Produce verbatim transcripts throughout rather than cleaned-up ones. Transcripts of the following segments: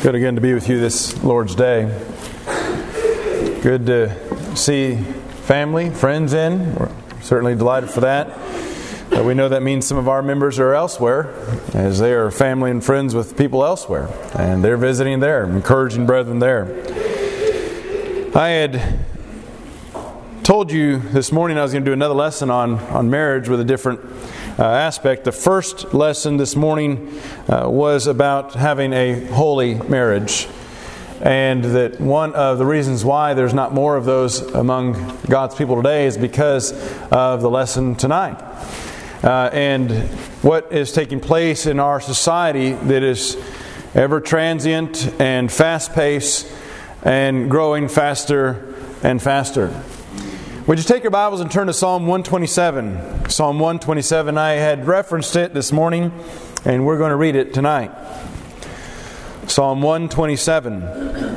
Good again to be with you this Lord's Day. Good to see family, friends in. We're certainly delighted for that. Uh, we know that means some of our members are elsewhere, as they are family and friends with people elsewhere. And they're visiting there, encouraging brethren there. I had told you this morning I was going to do another lesson on, on marriage with a different uh, aspect. The first lesson this morning uh, was about having a holy marriage. And that one of the reasons why there's not more of those among God's people today is because of the lesson tonight. Uh, and what is taking place in our society that is ever transient and fast-paced and growing faster and faster. Would you take your Bibles and turn to Psalm one twenty-seven? Psalm one twenty-seven, I had referenced it this morning, and we're going to read it tonight. Psalm one twenty-seven.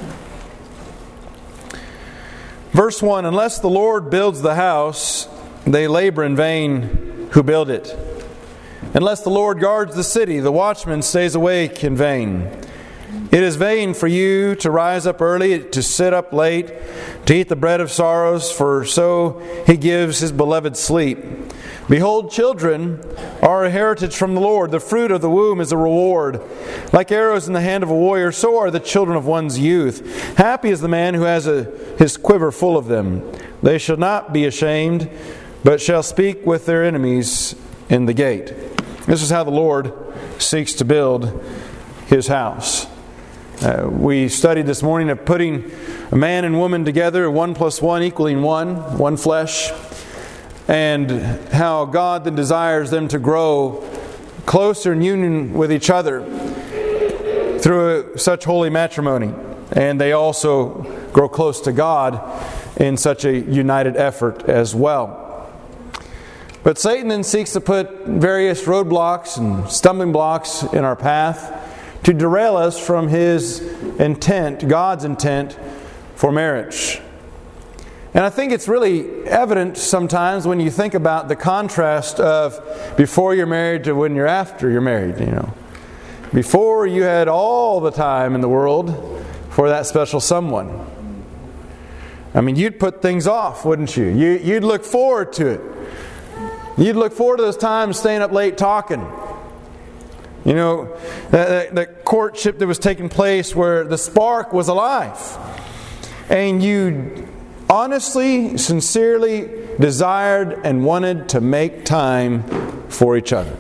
Verse one, unless the Lord builds the house, they labor in vain who build it. Unless the Lord guards the city, the watchman stays awake in vain. It is vain for you to rise up early, to sit up late, to eat the bread of sorrows, for so He gives His beloved sleep. Behold, children are a heritage from the Lord. The fruit of the womb is a reward. Like arrows in the hand of a warrior, so are the children of one's youth. Happy is the man who has a, his quiver full of them. They shall not be ashamed, but shall speak with their enemies in the gate. This is how the Lord seeks to build His house. Uh, we studied this morning of putting a man and woman together, one plus one equaling one, one flesh, and how God then desires them to grow closer in union with each other through such holy matrimony. And they also grow close to God in such a united effort as well. But Satan then seeks to put various roadblocks and stumbling blocks in our path to derail us from his intent, God's intent for marriage. And I think it's really evident sometimes when you think about the contrast of before you're married to when you're after you're married, you know. Before you had all the time in the world for that special someone. I mean, you'd put things off, wouldn't you? you you'd look forward to it. You'd look forward to those times staying up late talking. You know, that, that courtship that was taking place where the spark was alive. And you honestly, sincerely desired and wanted to make time for each other.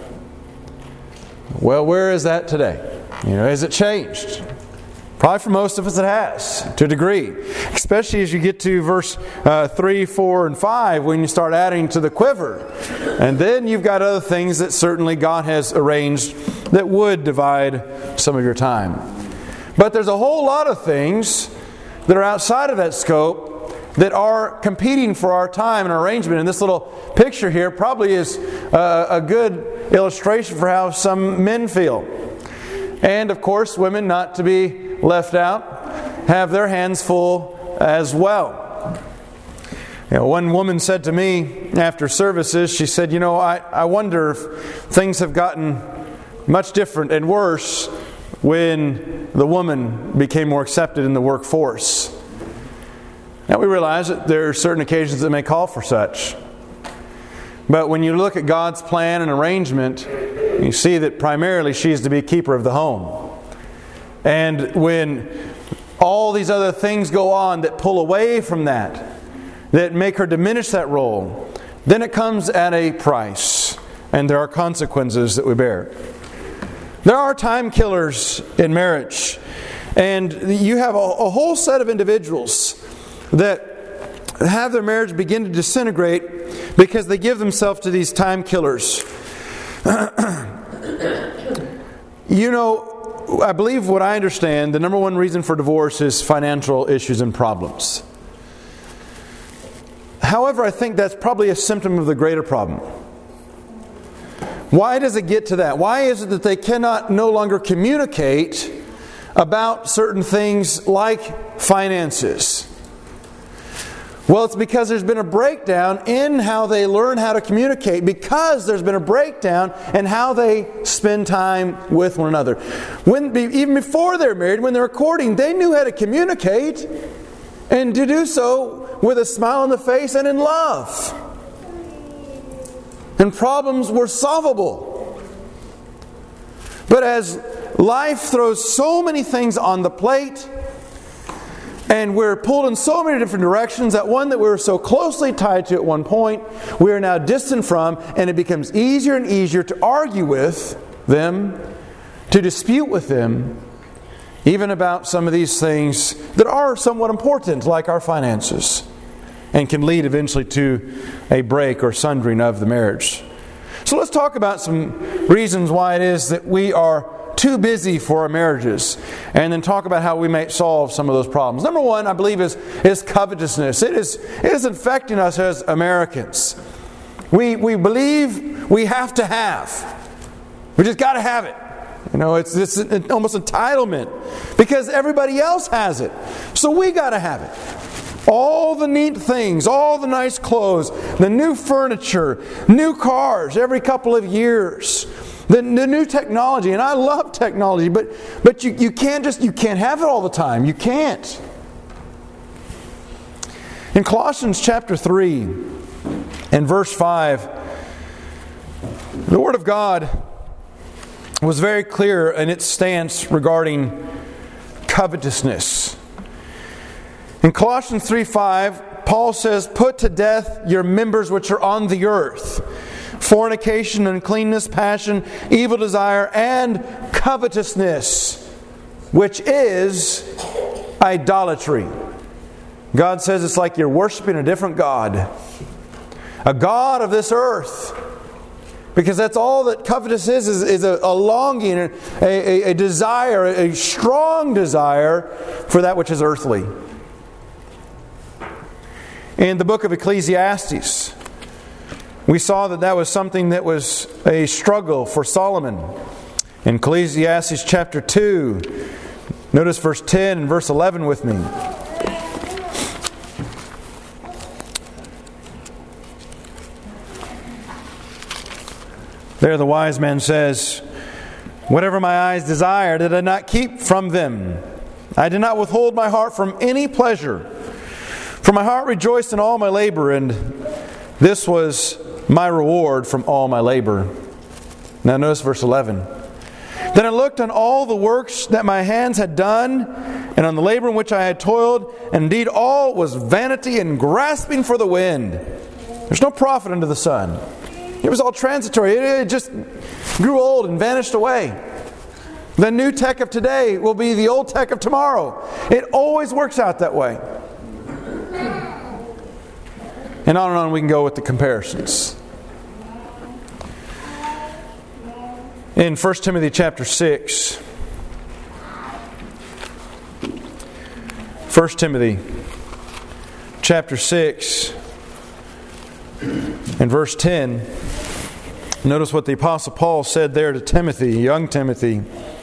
Well, where is that today? You know, has it changed? Probably for most of us it has, to a degree. Especially as you get to verse uh, three, four, and five, when you start adding to the quiver. And then you've got other things that certainly God has arranged that would divide some of your time. But there's a whole lot of things that are outside of that scope that are competing for our time and arrangement. And this little picture here probably is uh, a good illustration for how some men feel. And of course, women, not to be left out, have their hands full as well. You know, one woman said to me after services, she said, you know, I, I wonder if things have gotten much different and worse when the woman became more accepted in the workforce. Now we realize that there are certain occasions that may call for such. But when you look at God's plan and arrangement, you see that primarily she is to be keeper of the home. And when all these other things go on that pull away from that, that make her diminish that role, then it comes at a price. And there are consequences that we bear. There are time killers in marriage. And you have a, a whole set of individuals that have their marriage begin to disintegrate because they give themselves to these time killers. You know, I believe what I understand, the number one reason for divorce is financial issues and problems. However, I think that's probably a symptom of the greater problem. Why does it get to that? Why is it that they cannot no longer communicate about certain things like finances? Well, it's because there's been a breakdown in how they learn how to communicate, because there's been a breakdown in how they spend time with one another. When, even before they're married, when they're courting, they knew how to communicate, and to do so with a smile on the face and in love. And problems were solvable. But as life throws so many things on the plate, and we're pulled in so many different directions, that one that we were so closely tied to at one point, we are now distant from, and it becomes easier and easier to argue with them, to dispute with them, even about some of these things that are somewhat important, like our finances, and can lead eventually to a break or sundering of the marriage. So let's talk about some reasons why it is that we are too busy for our marriages, and then talk about how we may solve some of those problems. Number one, I believe, is, is covetousness. It is, it is infecting us as Americans. We, we believe we have to have. We just got to have it. You know, it's this almost entitlement because everybody else has it. So we got to have it. All the neat things, all the nice clothes, the new furniture, new cars every couple of years. The, the new technology, and I love technology, but but you, you can't just you can't have it all the time. You can't. In Colossians chapter three and verse five, the Word of God was very clear in its stance regarding covetousness. In Colossians three five, Paul says, "Put to death your members which are on the earth: fornication, uncleanness, passion, evil desire, and covetousness, which is idolatry." God says it's like you're worshiping a different God, a God of this earth. Because that's all that covetous is, is, is a, a longing, a, a, a desire, a strong desire for that which is earthly. In the book of Ecclesiastes, we saw that that was something that was a struggle for Solomon. In Ecclesiastes chapter two, notice verse ten and verse eleven with me. There the wise man says, "Whatever my eyes desire did I not keep from them. I did not withhold my heart from any pleasure. For my heart rejoiced in all my labor, and this was my reward from all my labor." Now notice verse eleven. "Then I looked on all the works that my hands had done, and on the labor in which I had toiled, and indeed all was vanity and grasping for the wind. There's no profit under the sun. It was all transitory. It just grew old and vanished away. The new tech of today will be the old tech of tomorrow. It always works out that way." And on and on we can go with the comparisons. In First Timothy chapter six, First Timothy chapter six and verse ten, notice what the Apostle Paul said there to Timothy, young Timothy.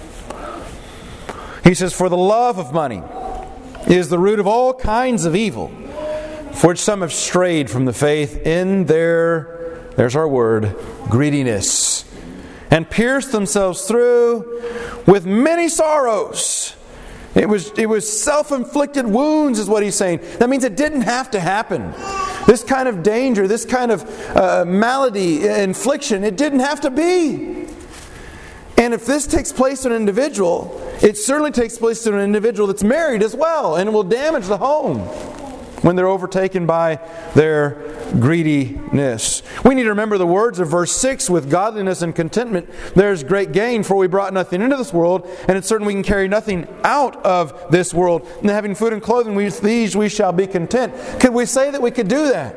He says, "For the love of money is the root of all kinds of evil, for which some have strayed from the faith in their," there's our word, "greediness, and pierced themselves through with many sorrows." It was, it was self-inflicted wounds is what he's saying. That means it didn't have to happen. This kind of danger, this kind of uh, malady, infliction, it didn't have to be. And if this takes place to an individual, it certainly takes place to an individual that's married as well, and it will damage the home when they're overtaken by their greediness. We need to remember the words of verse six, "With godliness and contentment there's great gain, for we brought nothing into this world, and it's certain we can carry nothing out of this world. And having food and clothing, with these we shall be content." Could we say that we could do that?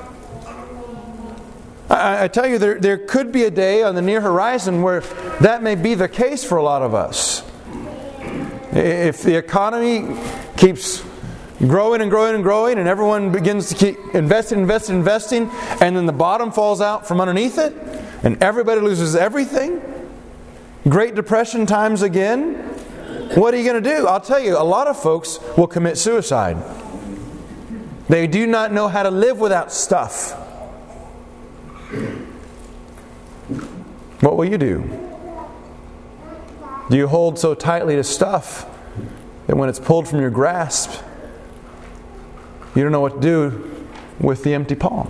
I, I tell you, there, there could be a day on the near horizon where that may be the case for a lot of us. If the economy keeps growing and growing and growing, and everyone begins to keep investing, investing, investing, and then the bottom falls out from underneath it, and everybody loses everything. Great Depression times again. What are you going to do? I'll tell you, a lot of folks will commit suicide. They do not know how to live without stuff. What will you do? Do you hold so tightly to stuff that when it's pulled from your grasp, you don't know what to do with the empty palm?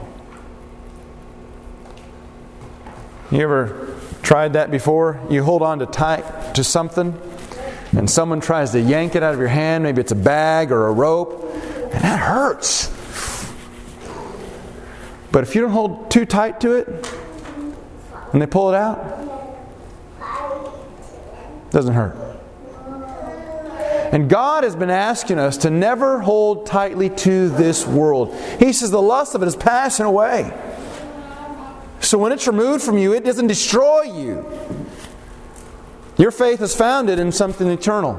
You ever tried that before? You hold on to tight to something, and someone tries to yank it out of your hand. Maybe it's a bag or a rope, and that hurts. But if you don't hold too tight to it, and they pull it out, it doesn't hurt. And God has been asking us to never hold tightly to this world. He says the lust of it is passing away. So when it's removed from you, it doesn't destroy you. Your faith is founded in something eternal.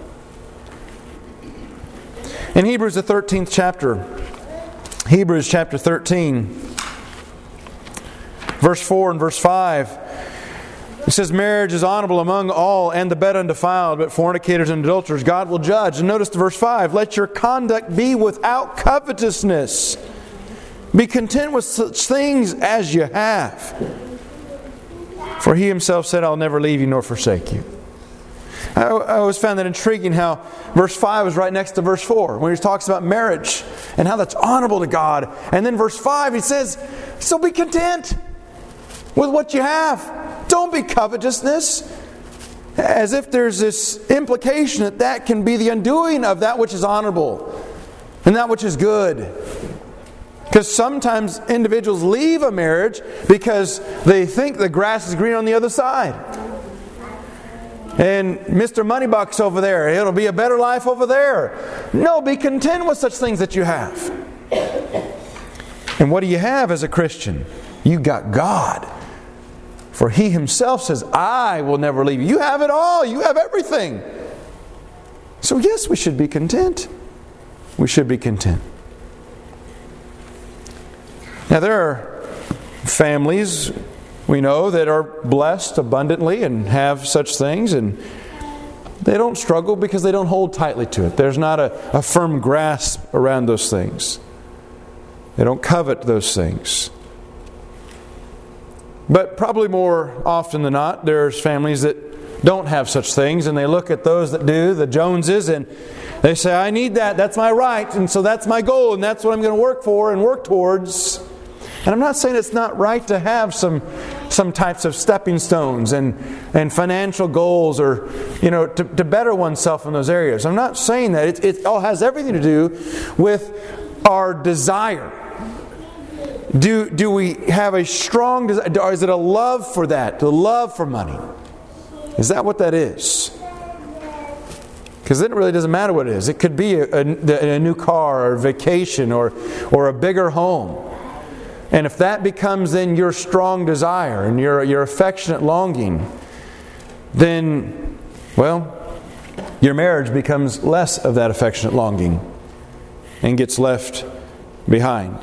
In Hebrews, the thirteenth chapter, Hebrews chapter thirteen, verse four and verse five, it says, marriage is honorable among all, and the bed undefiled, but fornicators and adulterers God will judge. And notice verse five, let your conduct be without covetousness. Be content with such things as you have. For He Himself said, I'll never leave you nor forsake you. I, I always found that intriguing how verse five is right next to verse four, when He talks about marriage and how that's honorable to God. And then verse five, He says, so be content with what you have. Don't be covetousness. As if there's this implication that that can be the undoing of that which is honorable and that which is good. Because sometimes individuals leave a marriage because they think the grass is green on the other side. And Mister Moneybucks over there, it'll be a better life over there. No, be content with such things that you have. And what do you have as a Christian? You got God. For He Himself says, I will never leave you. You have it all. You have everything. So yes, we should be content. We should be content. Now there are families we know that are blessed abundantly and have such things, and they don't struggle because they don't hold tightly to it. There's not a, a firm grasp around those things. They don't covet those things. But probably more often than not, there's families that don't have such things, and they look at those that do, the Joneses, and they say, I need that, that's my right, and so that's my goal, and that's what I'm going to work for and work towards. And I'm not saying it's not right to have some some types of stepping stones and, and financial goals, or you know, to, to better oneself in those areas. I'm not saying that. It, it all has everything to do with our desire. Do, do we have a strong desire? Or is it a love for that? The love for money? Is that what that is? Because then it really doesn't matter what it is. It could be a, a, a new car, or a vacation, or or a bigger home. And if that becomes then your strong desire and your, your affectionate longing, then, well, your marriage becomes less of that affectionate longing and gets left behind.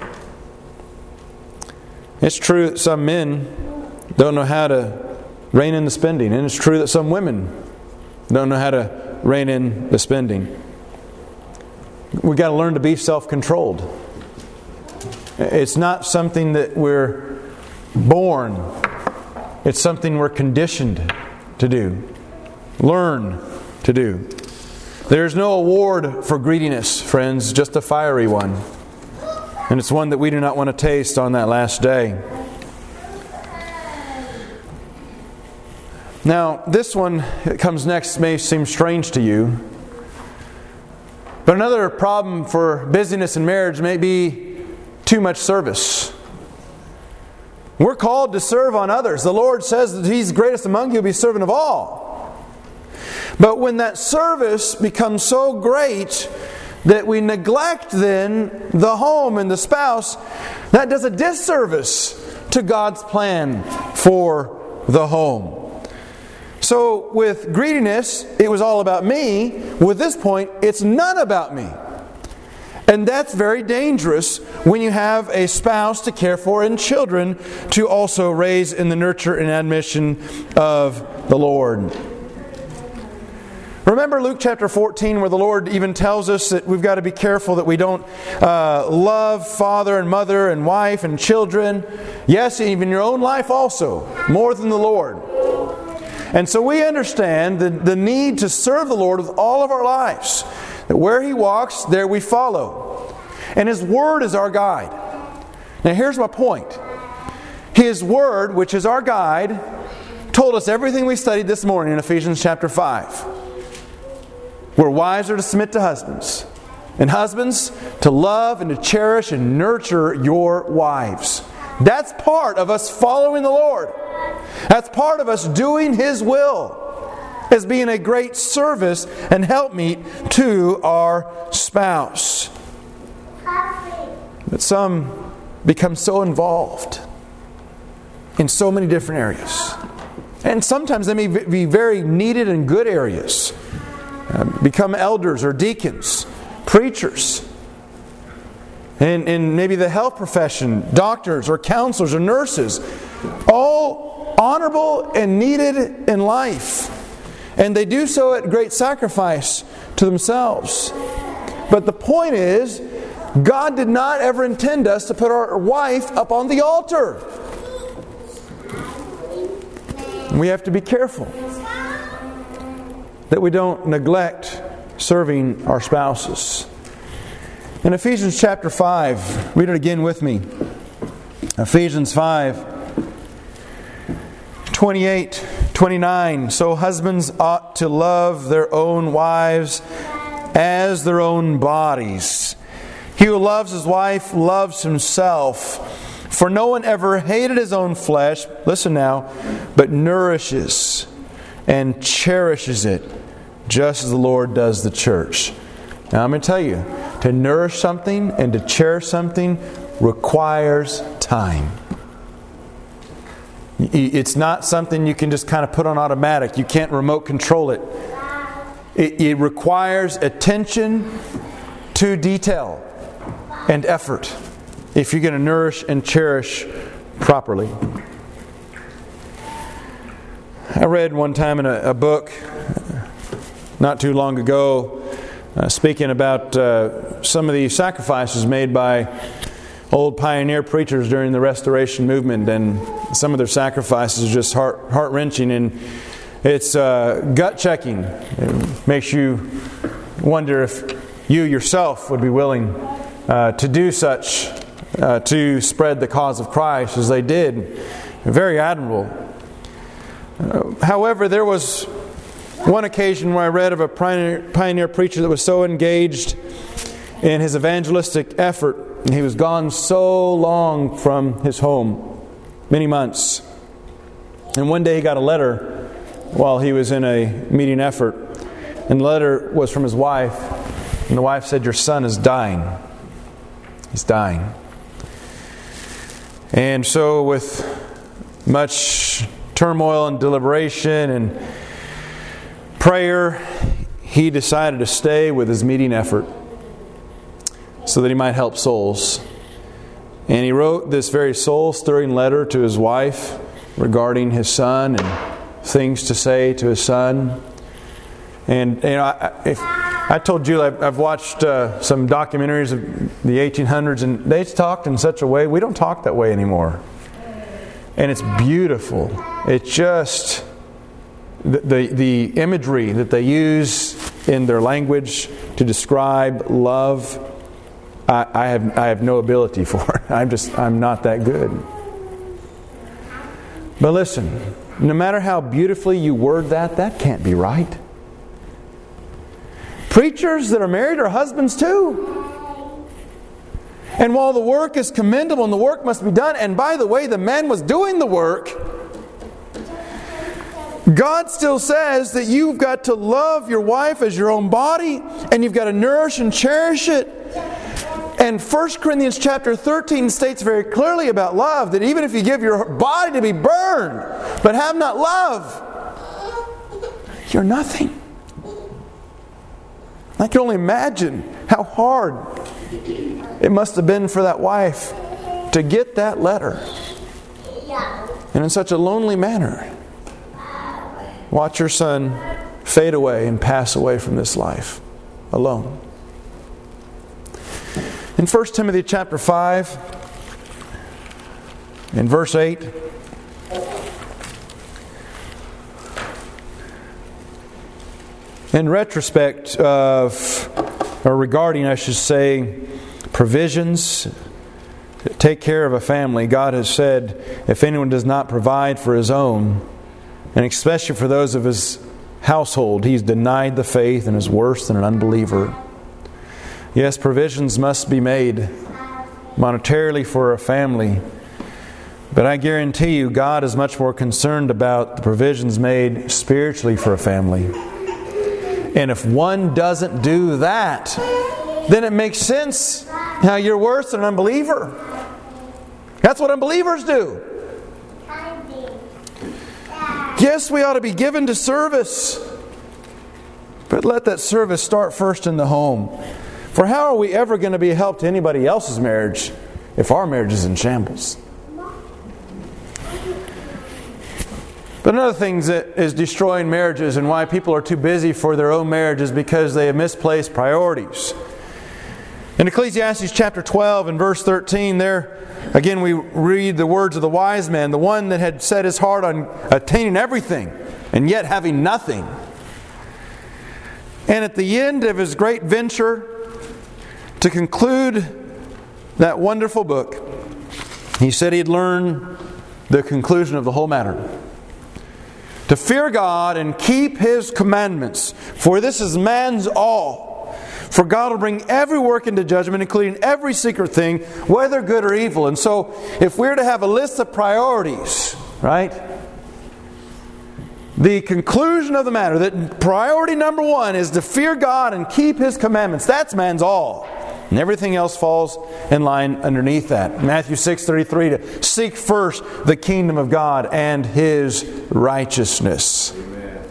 It's true that some men don't know how to rein in the spending. And it's true that some women don't know how to rein in the spending. We've got to learn to be self-controlled. It's not something that we're born. It's something we're conditioned to do. Learn to do. There's no award for greediness, friends, just a fiery one. And it's one that we do not want to taste on that last day. Now, this one that comes next may seem strange to you. But another problem for busyness in marriage may be too much service. We're called to serve on others. The Lord says that He's greatest among you will be servant of all. But when that service becomes so great that we neglect then the home and the spouse, that does a disservice to God's plan for the home. So with greediness, it was all about me. With this point, it's none about me. And that's very dangerous when you have a spouse to care for and children to also raise in the nurture and admonition of the Lord. Remember Luke chapter fourteen, where the Lord even tells us that we've got to be careful that we don't uh, love father and mother and wife and children. Yes, even your own life also, more than the Lord. And so we understand the, the need to serve the Lord with all of our lives. That where He walks, there we follow. And His Word is our guide. Now here's my point. His Word, which is our guide, told us everything we studied this morning in Ephesians chapter five. Where wives are to submit to husbands. And husbands to love and to cherish and nurture your wives. That's part of us following the Lord. That's part of us doing His will. As being a great service and helpmeet to our spouse. But some become so involved in so many different areas. And sometimes they may be very needed and good areas. Uh, become elders or deacons, preachers, and in maybe the health profession, doctors or counselors or nurses, all honorable and needed in life. And they do so at great sacrifice to themselves. But the point is, God did not ever intend us to put our wife up on the altar. We have to be careful that we don't neglect serving our spouses. In Ephesians chapter five, read it again with me. Ephesians five, twenty-eight, twenty-nine. So husbands ought to love their own wives as their own bodies. He who loves his wife loves himself. For no one ever hated his own flesh, listen now, but nourishes and cherishes it, just as the Lord does the church. Now I'm going to tell you, to nourish something and to cherish something requires time. It's not something you can just kind of put on automatic. You can't remote control it. It, it requires attention to detail and effort if you're going to nourish and cherish properly. I read one time in a, a book not too long ago, uh, speaking about uh, some of the sacrifices made by old pioneer preachers during the Restoration movement, and some of their sacrifices are just heart heart wrenching, and it's uh, gut checking. It makes you wonder if you yourself would be willing uh, to do such uh, to spread the cause of Christ as they did. Very admirable. Uh, however, there was one occasion where I read of a pioneer, pioneer preacher that was so engaged in his evangelistic effort, and he was gone so long from his home, many months. And one day he got a letter while he was in a meeting effort, and the letter was from his wife, and the wife said, "Your son is dying. He's dying." And so with much turmoil and deliberation and prayer, he decided to stay with his meeting effort so that he might help souls. And he wrote this very soul-stirring letter to his wife regarding his son and things to say to his son. And you know, I, if, I told Julie I've, I've watched uh, some documentaries of the eighteen hundreds, and they talked in such a way. We don't talk that way anymore. And it's beautiful. It's just the, the the imagery that they use in their language to describe love. I, I have I have no ability for it. I'm just I'm not that good. But listen, no matter how beautifully you word that, that can't be right. Preachers that are married are husbands too. And while the work is commendable and the work must be done, and by the way, the man was doing the work, God still says that you've got to love your wife as your own body, and you've got to nourish and cherish it. And First Corinthians chapter thirteen states very clearly about love, that even if you give your body to be burned, but have not love, you're nothing. I can only imagine how hard it must have been for that wife to get that letter. And in such a lonely manner, watch her son fade away and pass away from this life alone. In First Timothy chapter five, in verse eight, in retrospect of, or regarding, I should say, provisions to take care of a family, God has said, if anyone does not provide for his own, and especially for those of his household, he's denied the faith and is worse than an unbeliever. Yes, provisions must be made monetarily for a family, but I guarantee you God is much more concerned about the provisions made spiritually for a family. And if one doesn't do that, then it makes sense how you're worse than an unbeliever. That's what unbelievers do. Yes, we ought to be given to service, but let that service start first in the home. For how are we ever going to be a help to anybody else's marriage if our marriage is in shambles? But another thing that is destroying marriages and why people are too busy for their own marriage is because they have misplaced priorities. In Ecclesiastes chapter twelve and verse thirteen, there again we read the words of the wise man, the one that had set his heart on attaining everything and yet having nothing. And at the end of his great venture to conclude that wonderful book, he said he'd learned the conclusion of the whole matter. To fear God and keep His commandments, for this is man's all. For God will bring every work into judgment, including every secret thing, whether good or evil. And so, if we're to have a list of priorities, right? The conclusion of the matter, that priority number one is to fear God and keep His commandments. That's man's all. And everything else falls in line underneath that. Matthew six thirty-three, to seek first the kingdom of God and His righteousness. Amen.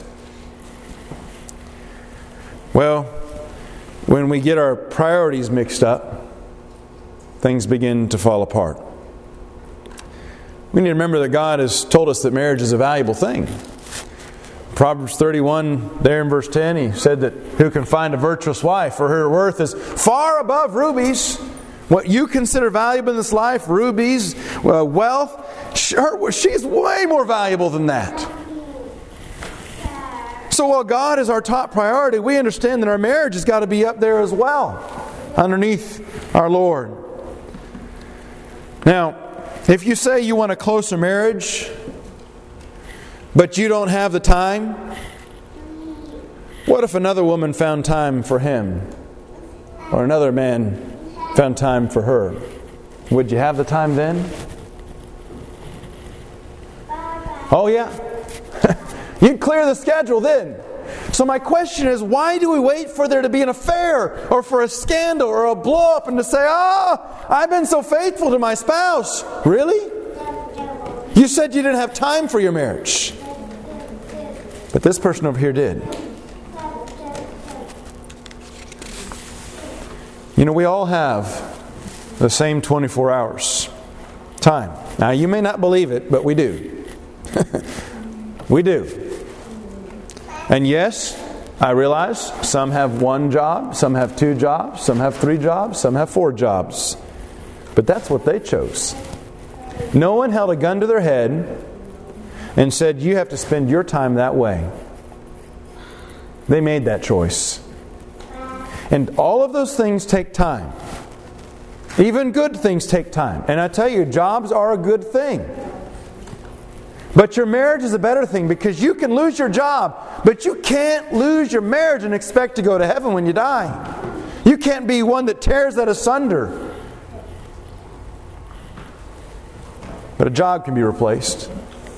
Well, when we get our priorities mixed up, things begin to fall apart. We need to remember that God has told us that marriage is a valuable thing. Proverbs thirty-one, there in verse ten, He said that who can find a virtuous wife, for her worth is far above rubies. What you consider valuable in this life, rubies, uh, wealth, sure, she's way more valuable than that. So while God is our top priority, we understand that our marriage has got to be up there as well, underneath our Lord. Now, if you say you want a closer marriage, but you don't have the time, what if another woman found time for him? Or another man found time for her? Would you have the time then? Oh yeah. You'd clear the schedule then. So my question is, why do we wait for there to be an affair or for a scandal or a blow up and to say, oh, I've been so faithful to my spouse. Really? You said you didn't have time for your marriage. But this person over here did. You know, we all have the same twenty-four hours time. Now, you may not believe it, but we do. We do. And yes, I realize some have one job, some have two jobs, some have three jobs, some have four jobs. But that's what they chose. No one held a gun to their head and said, you have to spend your time that way. They made that choice. And all of those things take time. Even good things take time. And I tell you, jobs are a good thing. But your marriage is a better thing, because you can lose your job, but you can't lose your marriage and expect to go to heaven when you die. You can't be one that tears that asunder. But a job can be replaced.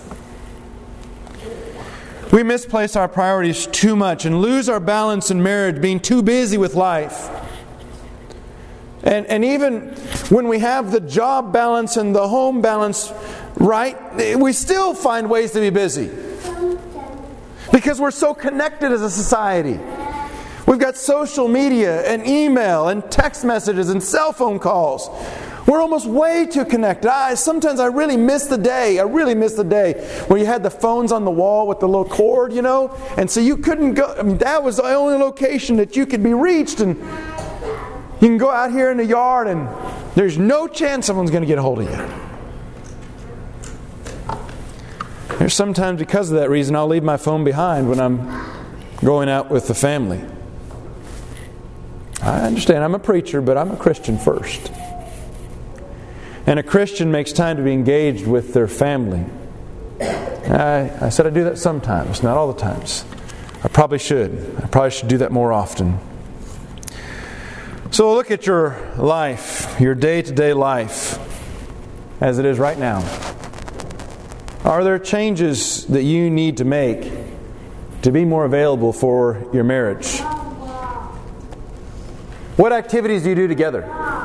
We misplace our priorities too much and lose our balance in marriage, being too busy with life. And, and even when we have the job balance and the home balance right, we still find ways to be busy. Because we're so connected as a society. We've got social media and email and text messages and cell phone calls. We're almost way too connected. I, sometimes I really miss the day. I really miss the day where you had the phones on the wall with the little cord, you know, and so you couldn't go. I mean, that was the only location that you could be reached, and you can go out here in the yard, and there's no chance someone's going to get a hold of you. There's sometimes because of that reason I'll leave my phone behind when I'm going out with the family. I understand I'm a preacher, but I'm a Christian first. And a Christian makes time to be engaged with their family. I, I said I do that sometimes, not all the times. I probably should. I probably should do that more often. So look at your life, your day-to-day life, as it is right now. Are there changes that you need to make to be more available for your marriage? What activities do you do together?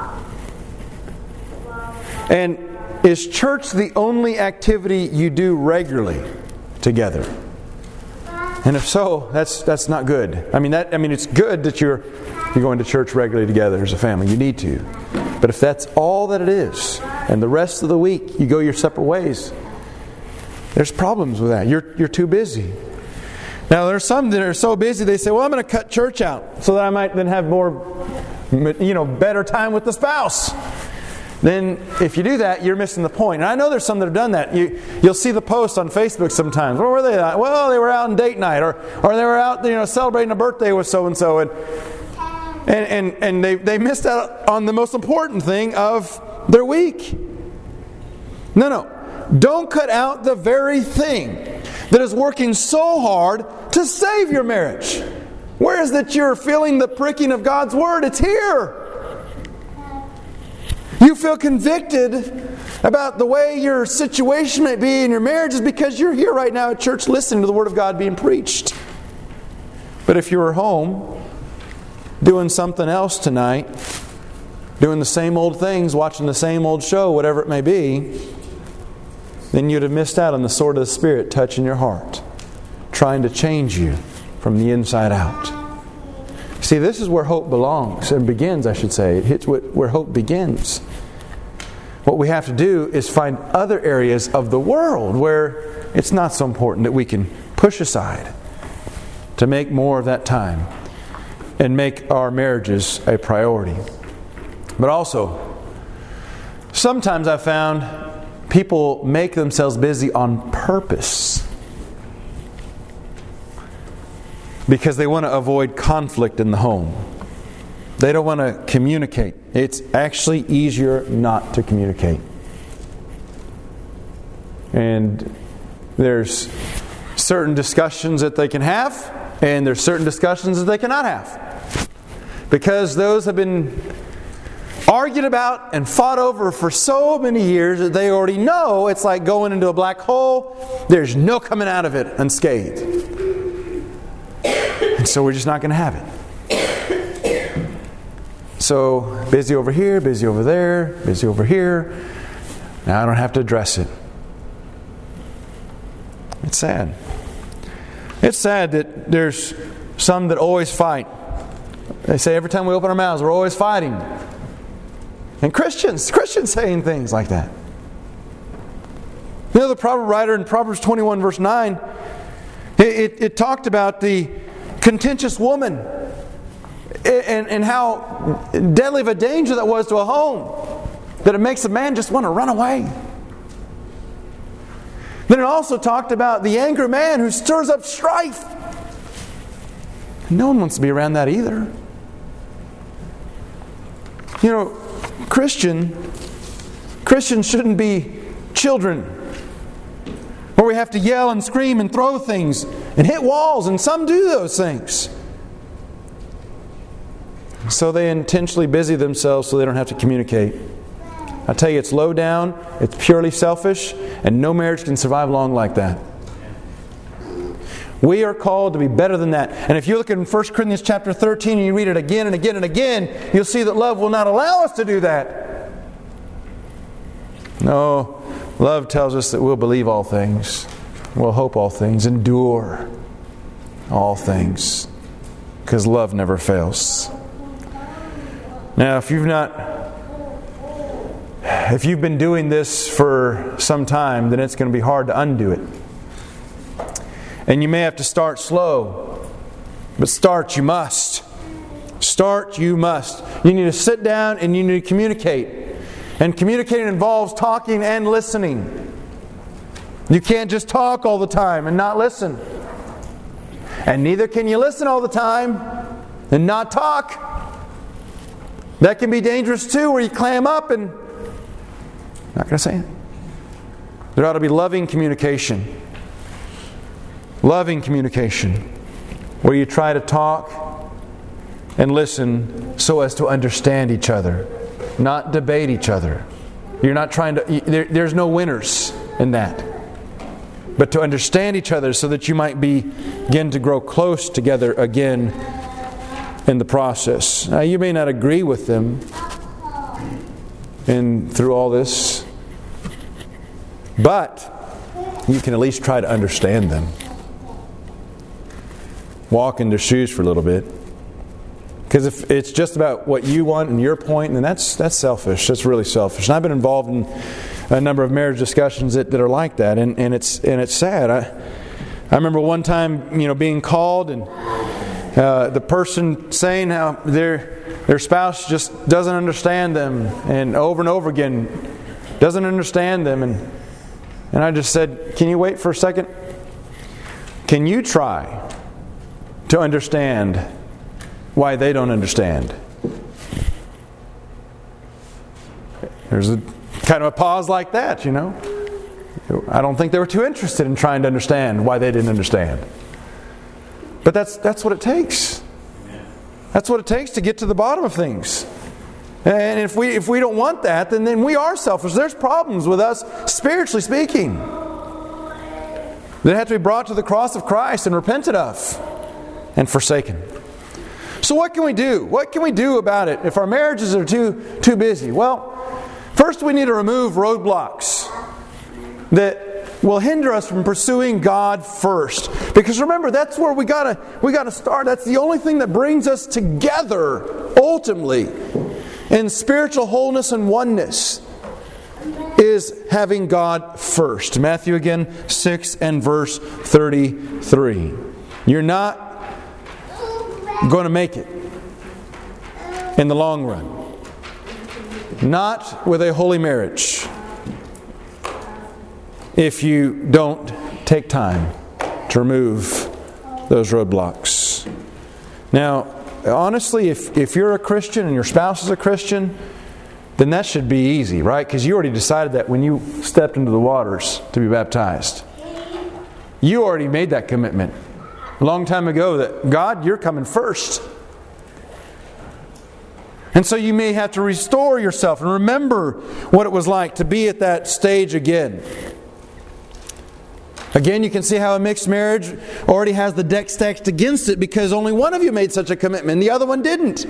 And is church the only activity you do regularly together? And if so, that's that's not good. I mean that I mean it's good that you're you're going to church regularly together as a family. You need to. But if that's all that it is, and the rest of the week you go your separate ways, there's problems with that. You're you're too busy. Now there's some that are so busy they say, well, I'm going to cut church out so that I might then have more, you know, better time with the spouse. Then if you do that, you're missing the point. And I know there's some that have done that. You, you'll see the post on Facebook sometimes. Where were they at? Well, they were out on date night, or or they were out, you know, celebrating a birthday with so and so, and and and and they they missed out on the most important thing of their week. No, no, don't cut out the very thing that is working so hard to save your marriage. Where is that you're feeling the pricking of God's Word? It's here. You feel convicted about the way your situation may be in your marriage is because you're here right now at church listening to the Word of God being preached. But if you were home doing something else tonight, doing the same old things, watching the same old show, whatever it may be, then you'd have missed out on the sword of the Spirit touching your heart, trying to change you from the inside out. See, this is where hope belongs, and begins, I should say. It hits where hope begins. What we have to do is find other areas of the world where it's not so important that we can push aside to make more of that time and make our marriages a priority. But also, sometimes I've found people make themselves busy on purpose because they want to avoid conflict in the home. They don't want to communicate. It's actually easier not to communicate. And there's certain discussions that they can have, and there's certain discussions that they cannot have. Because those have been argued about and fought over for so many years that they already know it's like going into a black hole. There's no coming out of it unscathed. And so we're just not going to have it. So busy over here, busy over there, busy over here. Now I don't have to address it. It's sad. It's sad that there's some that always fight. They say every time we open our mouths, we're always fighting. And Christians, Christians saying things like that. You know, the proverb writer in Proverbs twenty-one verse nine, it, it, it talked about the contentious woman and, and how deadly of a danger that was to a home, that it makes a man just want to run away. Then it also talked about the angry man who stirs up strife. No one wants to be around that either. You know, Christian, Christians shouldn't be children where we have to yell and scream and throw things and hit walls, and some do those things. So they intentionally busy themselves so they don't have to communicate. I tell you, it's low down, it's purely selfish, and no marriage can survive long like that. We are called to be better than that. And if you look in First Corinthians chapter thirteen and you read it again and again and again, you'll see that love will not allow us to do that. No, love tells us that we'll believe all things, we'll hope all things, endure all things, because love never fails. Now, if you've not if you've been doing this for some time, then it's going to be hard to undo it. And you may have to start slow, but start you must. Start you must. You need to sit down and you need to communicate. And communicating involves talking and listening. You can't just talk all the time and not listen. And neither can you listen all the time and not talk. That can be dangerous too, where you clam up and not going to say it. There ought to be loving communication. Loving communication, where you try to talk and listen so as to understand each other, not debate each other. You're not trying to, there, there's no winners in that. But to understand each other so that you might be, begin to grow close together again in the process. Now, you may not agree with them in through all this, but you can at least try to understand them. Walk in their shoes for a little bit. Because if it's just about what you want and your point, then that's that's selfish. That's really selfish. And I've been involved in a number of marriage discussions that, that are like that, and, and it's and it's sad. I I remember one time, you know, being called and uh, the person saying how their their spouse just doesn't understand them, and over and over again doesn't understand them, and and I just said, "Can you wait for a second? Can you try to understand why they don't understand?" There's a kind of a pause like that, you know. I don't think they were too interested in trying to understand why they didn't understand. But that's that's what it takes. That's what it takes to get to the bottom of things. And if we if we don't want that, then, then we are selfish. There's problems with us, spiritually speaking, that have to be brought to the cross of Christ and repented of and forsaken. So what can we do? What can we do about it if our marriages are too too busy? Well, first we need to remove roadblocks that will hinder us from pursuing God first. Because remember, that's where we gotta we gotta start. That's the only thing that brings us together ultimately in spiritual wholeness and oneness, is having God first. Matthew again six and verse thirty-three. You're not going to make it in the long run. Not with a holy marriage, if you don't take time to remove those roadblocks. Now, honestly, if, if you're a Christian and your spouse is a Christian, then that should be easy, right? Because you already decided that when you stepped into the waters to be baptized. You already made that commitment a long time ago that, God, you're coming first. And so you may have to restore yourself and remember what it was like to be at that stage again. Again, you can see how a mixed marriage already has the deck stacked against it because only one of you made such a commitment and the other one didn't.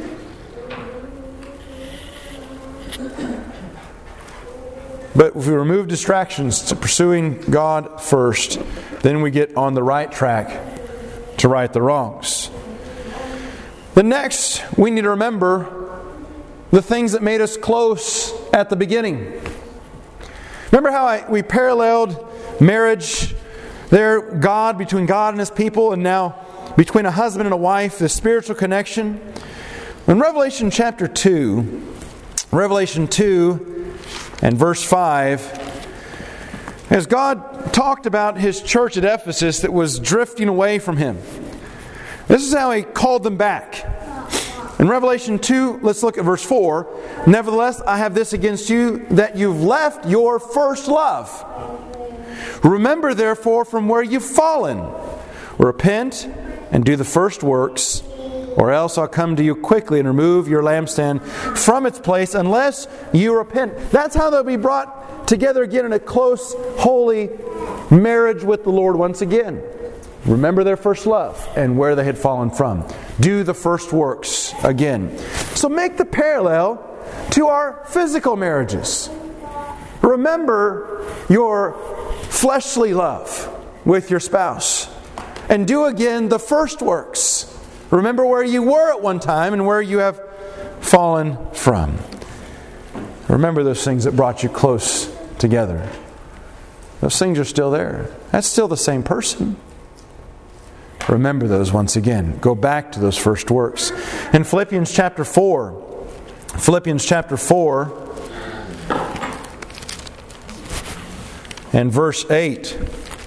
But if we remove distractions to pursuing God first, then we get on the right track to right the wrongs. The next, we need to remember the things that made us close at the beginning. Remember how I, we paralleled marriage there, God, between God and His people, and now between a husband and a wife, the spiritual connection. In Revelation chapter two, Revelation two and verse five, as God talked about His church at Ephesus that was drifting away from Him, this is how He called them back. In Revelation two, let's look at verse four. Nevertheless, I have this against you, that you've left your first love. Remember, therefore, from where you've fallen. Repent and do the first works, or else I'll come to you quickly and remove your lampstand from its place unless you repent. That's how they'll be brought together again in a close, holy marriage with the Lord once again. Remember their first love and where they had fallen from. Do the first works again. So make the parallel to our physical marriages. Remember your fleshly love with your spouse. And do again the first works. Remember where you were at one time and where you have fallen from. Remember those things that brought you close together. Those things are still there. That's still the same person. Remember those once again. Go back to those first works. In Philippians chapter four, Philippians chapter four and verse eight.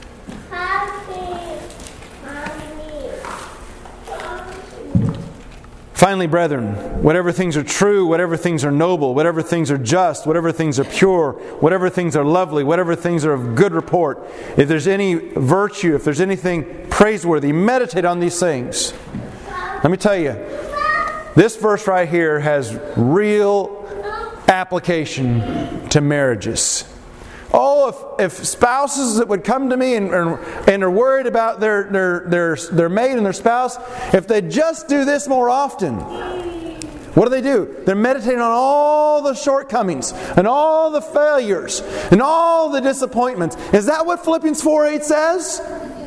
Finally, brethren, whatever things are true, whatever things are noble, whatever things are just, whatever things are pure, whatever things are lovely, whatever things are of good report, if there's any virtue, if there's anything praiseworthy, meditate on these things. Let me tell you, this verse right here has real application to marriages. Oh, if, if spouses that would come to me and, and are worried about their, their, their, their mate and their spouse, if they just do this more often, what do they do? They're meditating on all the shortcomings and all the failures and all the disappointments. Is that what Philippians four eight says?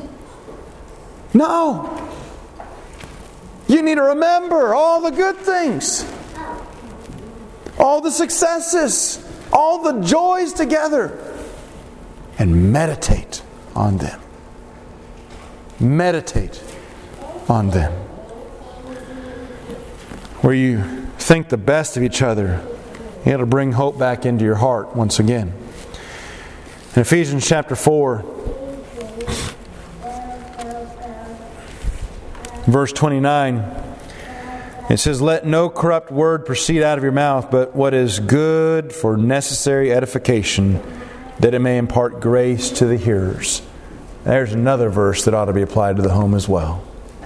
No. You need to remember all the good things, all the successes, all the joys together, and meditate on them. Meditate on them. Where you think the best of each other, it'll bring hope back into your heart once again. In Ephesians chapter four, verse twenty-nine, it says, "Let no corrupt word proceed out of your mouth, but what is good for necessary edification, that it may impart grace to the hearers." There's another verse that ought to be applied to the home as well.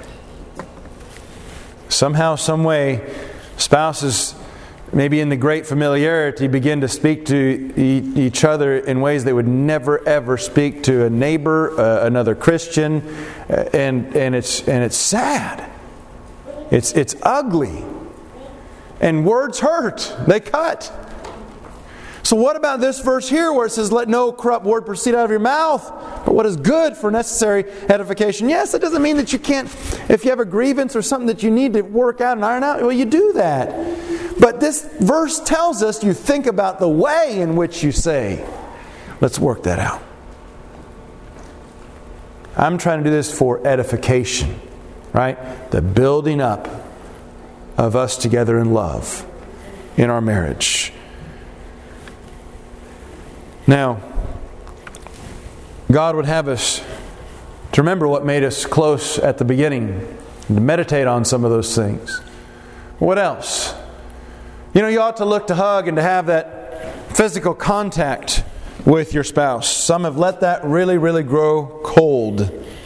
Somehow, some way, spouses, maybe in the great familiarity, begin to speak to e- each other in ways they would never ever speak to a neighbor, uh, another Christian, uh, and and it's and it's sad. It's it's ugly, and words hurt. They cut. So what about this verse here where it says, "Let no corrupt word proceed out of your mouth, but what is good for necessary edification"? Yes, it doesn't mean that you can't, if you have a grievance or something that you need to work out and iron out, well, you do that. But this verse tells us you think about the way in which you say. Let's work that out. I'm trying to do this for edification, right? The building up of us together in love in our marriage. Now, God would have us to remember what made us close at the beginning, and to meditate on some of those things. What else? You know, you ought to look to hug and to have that physical contact with your spouse. Some have let that really, really grow cold.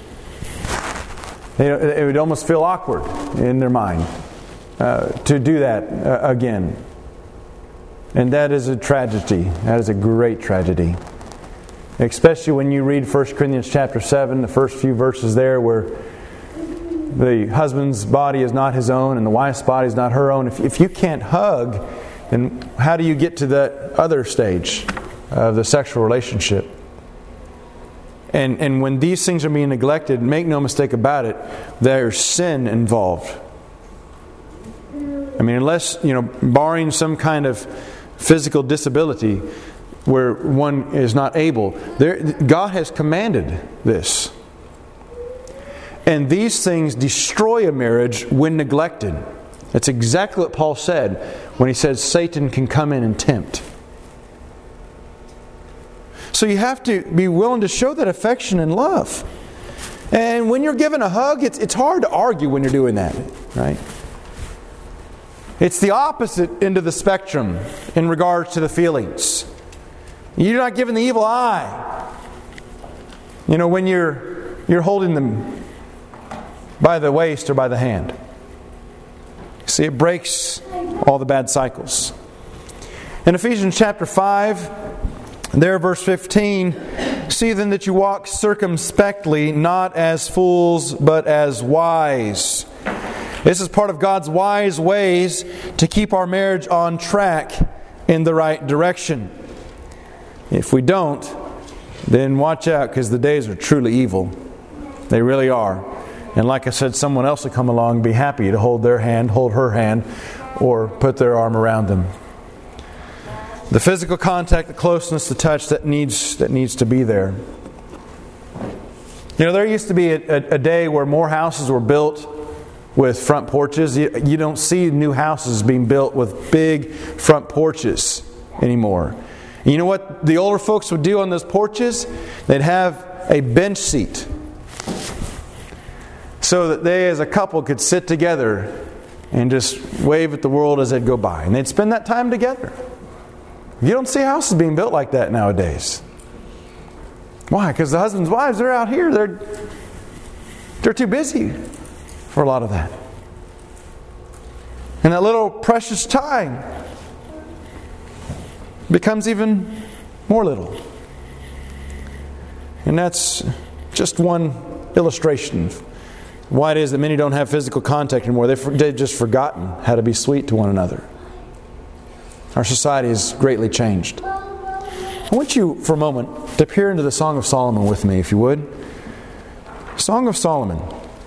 It would almost feel awkward in their mind uh, to do that uh, again. And that is a tragedy. That is a great tragedy. Especially when you read First Corinthians chapter seven, the first few verses there, where the husband's body is not his own and the wife's body is not her own. If, if you can't hug, then how do you get to that other stage of the sexual relationship? And, and when these things are being neglected, make no mistake about it, there's sin involved. I mean, unless, you know, barring some kind of physical disability where one is not able, there, God has commanded this. And these things destroy a marriage when neglected. That's exactly what Paul said when he said Satan can come in and tempt. So you have to be willing to show that affection and love. And when you're given a hug, it's it's hard to argue when you're doing that, right? It's the opposite end of the spectrum in regards to the feelings. You're not given the evil eye. You know, when you're you're holding them by the waist or by the hand. See, it breaks all the bad cycles. In Ephesians chapter five, there verse fifteen, "See then that you walk circumspectly, not as fools, but as wise." This is part of God's wise ways to keep our marriage on track in the right direction. If we don't, then watch out, because the days are truly evil. They really are. And like I said, someone else will come along and be happy to hold their hand, hold her hand, or put their arm around them. The physical contact, the closeness, the touch that needs that needs to be there. You know, there used to be a, a, a day where more houses were built with front porches. You, you don't see new houses being built with big front porches anymore. And you know what the older folks would do on those porches? They'd have a bench seat so that they as a couple could sit together and just wave at the world as they'd go by. And they'd spend that time together. You don't see houses being built like that nowadays. Why? Because the husbands and wives, they're out here. They're, they're too busy for a lot of that. And that little precious time becomes even more little. And that's just one illustration of why it is that many don't have physical contact anymore. They've, they've just forgotten how to be sweet to one another. Our society has greatly changed. I want you, for a moment, to peer into the Song of Solomon with me, if you would. Song of Solomon.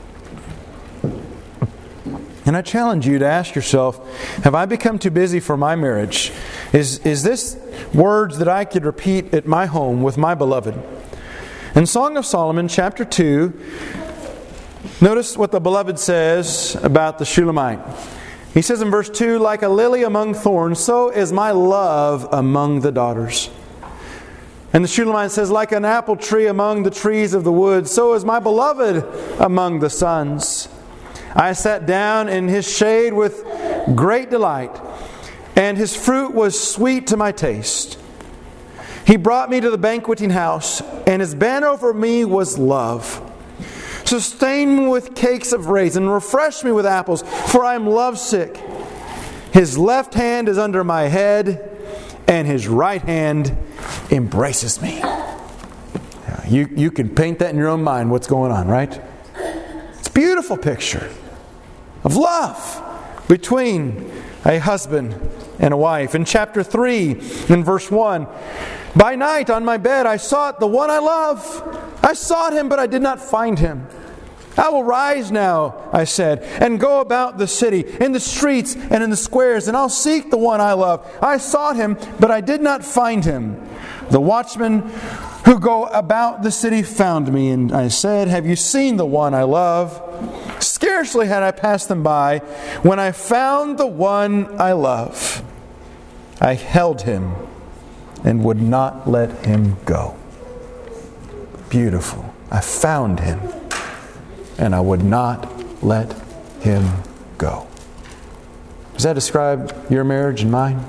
And I challenge you to ask yourself, have I become too busy for my marriage? Is, is this words that I could repeat at my home with my beloved? In Song of Solomon, chapter two, notice what the beloved says about the Shulamite. He says in verse two, like a lily among thorns, so is my love among the daughters. And the Shulamite says, like an apple tree among the trees of the wood, so is my beloved among the sons. I sat down in his shade with great delight, and his fruit was sweet to my taste. He brought me to the banqueting house, and his banner over me was love. Sustain me with cakes of raisin, refresh me with apples, for I am lovesick. His left hand is under my head, and his right hand embraces me. You, you can paint that in your own mind, what's going on, right? It's a beautiful picture of love between a husband and a wife. In chapter three, in verse one, by night on my bed I sought the one I love. I sought him, but I did not find him. I will rise now, I said, and go about the city, in the streets and in the squares, and I'll seek the one I love. I sought him, but I did not find him. The watchmen who go about the city found me, and I said, have you seen the one I love? Scarcely had I passed them by, when I found the one I love. I held him and would not let him go. Beautiful. I found him, and I would not let him go. Does that describe your marriage and mine?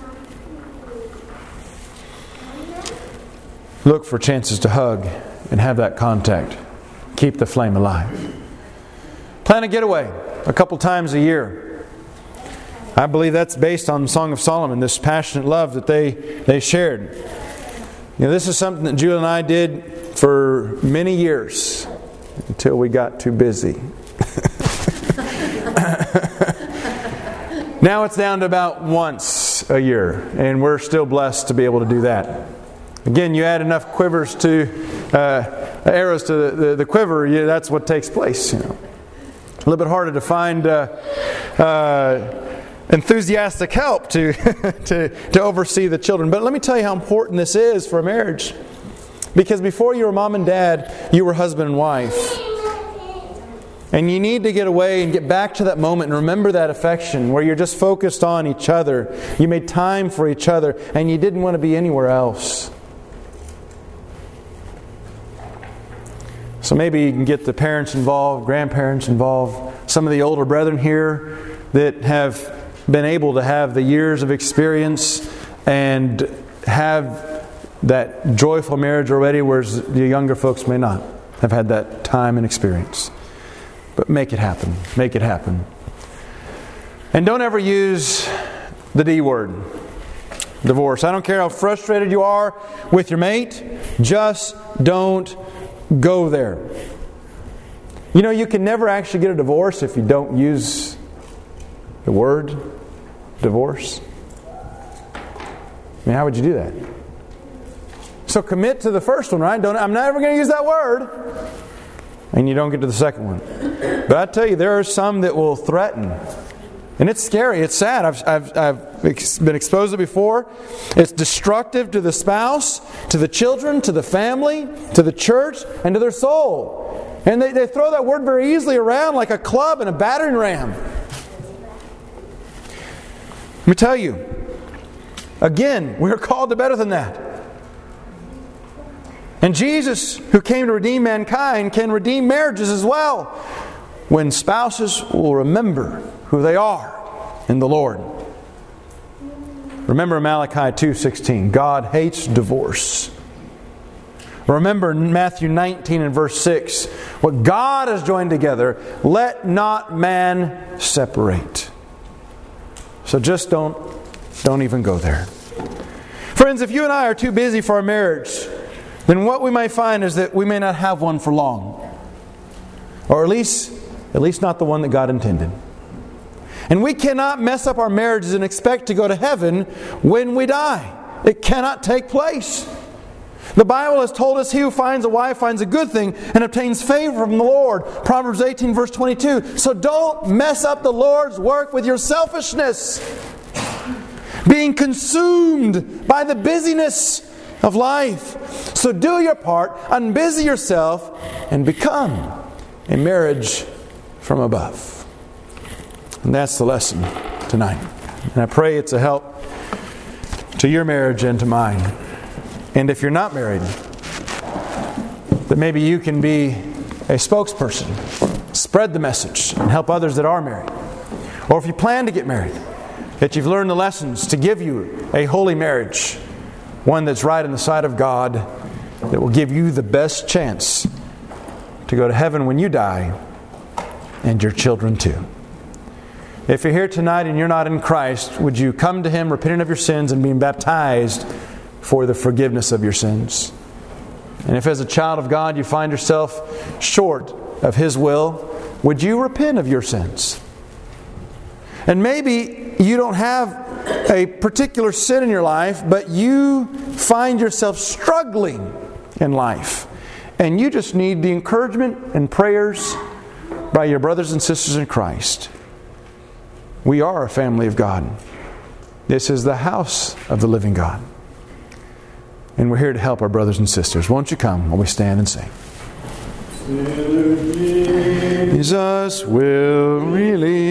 Look for chances to hug and have that contact. Keep the flame alive. Plan a getaway a couple times a year. I believe that's based on the Song of Solomon, this passionate love that they, they shared. You know, this is something that Julie and I did for many years until we got too busy. Now it's down to about once a year, and we're still blessed to be able to do that. Again, you add enough quivers to uh, arrows to the, the, the quiver, yeah, that's what takes place. You know, a little bit harder to find uh, uh, enthusiastic help to to to oversee the children. But let me tell you how important this is for a marriage. Because before you were mom and dad, you were husband and wife. And you need to get away and get back to that moment and remember that affection where you're just focused on each other. You made time for each other and you didn't want to be anywhere else. So maybe you can get the parents involved, grandparents involved, some of the older brethren here that have been able to have the years of experience and have that joyful marriage already, whereas the younger folks may not have had that time and experience. But make it happen. Make it happen. And don't ever use the D word. Divorce. I don't care how frustrated you are with your mate. Just don't go there. You know, you can never actually get a divorce if you don't use the word divorce. I mean, how would you do that? So commit to the first one, right? Don't, I'm never going to use that word. And you don't get to the second one. But I tell you, there are some that will threaten And it's scary. It's sad. I've, I've, I've been exposed to it before. It's destructive to the spouse, to the children, to the family, to the church, and to their soul. And they, they throw that word very easily around like a club and a battering ram. Let me tell you, again, we are called to better than that. And Jesus, who came to redeem mankind, can redeem marriages as well, when spouses will remember who they are in the Lord. Remember Malachi two sixteen. God hates divorce. Remember Matthew nineteen and verse six. What God has joined together, let not man separate. So just don't, don't even go there. Friends, if you and I are too busy for our marriage, then what we may find is that we may not have one for long. Or at least, at least not the one that God intended. And we cannot mess up our marriages and expect to go to heaven when we die. It cannot take place. The Bible has told us he who finds a wife finds a good thing and obtains favor from the Lord. Proverbs eighteen verse twenty-two. So don't mess up the Lord's work with your selfishness. Being consumed by the busyness of life. So do your part, unbusy yourself, and become a marriage from above. And that's the lesson tonight. And I pray it's a help to your marriage and to mine. And if you're not married, that maybe you can be a spokesperson, spread the message, and help others that are married. Or if you plan to get married, that you've learned the lessons to give you a holy marriage, one that's right in the sight of God, that will give you the best chance to go to heaven when you die, and your children too. If you're here tonight and you're not in Christ, would you come to Him, repenting of your sins and being baptized for the forgiveness of your sins? And if as a child of God you find yourself short of His will, would you repent of your sins? And maybe you don't have a particular sin in your life, but you find yourself struggling in life. And you just need the encouragement and prayers by your brothers and sisters in Christ. We are a family of God. This is the house of the living God. And we're here to help our brothers and sisters. Won't you come while we stand and sing? Jesus will really